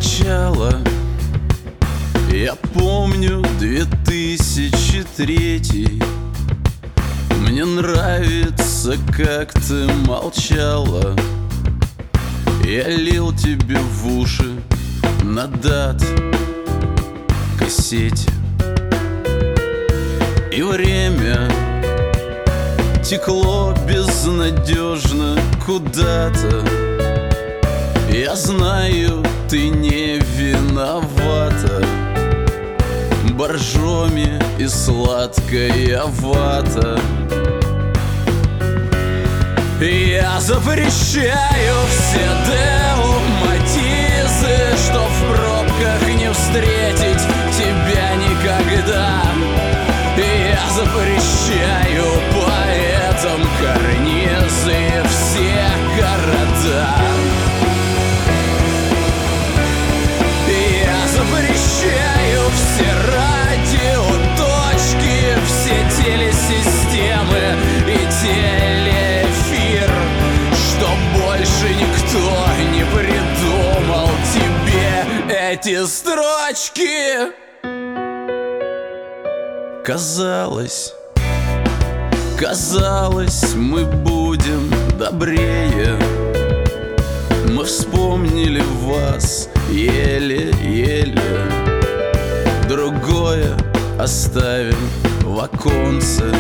начало. Я помню 2003. Мне нравится, как ты молчала. Я лил тебе в уши на дат-кассете. И время текло безнадежно куда-то. Я знаю, ты не виновата. Боржоми и сладкая вата. Я запрещаю все деоматизы, что в пробках не встретить тебя никогда. Я запрещаю поэтам карнизы все города. Я запрещаю все радиоточки, все телесистемы и телеэфир, что больше никто не придумал тебе эти строчки. Казалось, мы будем добрее. Мы вспомнили вас еле-еле. Другое оставим в оконце.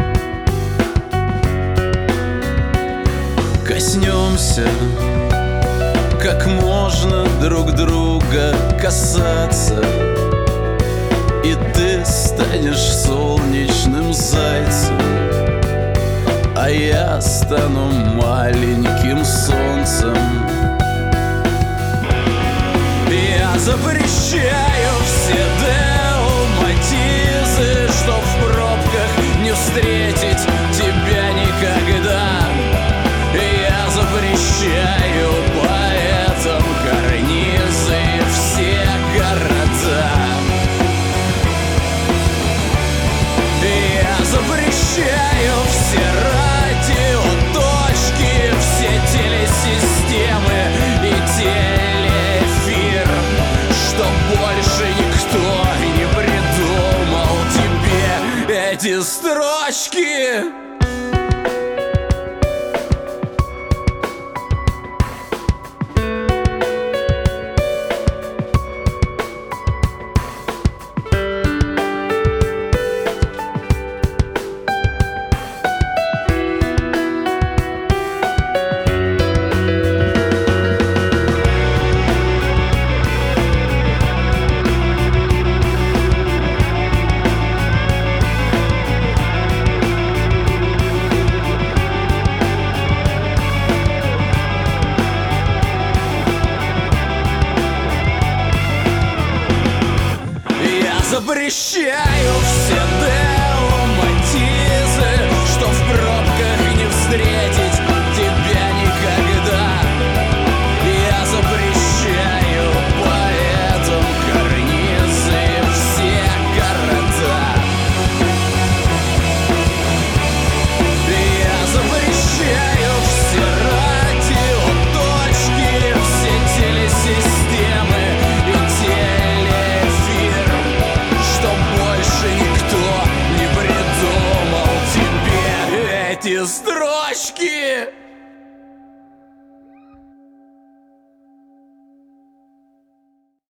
Коснемся, как можно друг друга касаться. И ты станешь солнечным зайцем, а я стану маленьким солнцем. Я запрещаю все деоматизы, что в пробках не встретить тебя никогда. Я запрещаю поэтам карнизы все города. Я запрещаю все радиоточки, все телесистемы и телеэфир, что больше никто не придумал тебе эти строчки. Запрещаю все деоматизы, что в пробках не встретить тебя никогда. Я запрещаю поэтам карнизы все города. Я запрещаю все радиоточки, все телесистемы и телеэфир, что больше никто не придумал тебе эти строчки.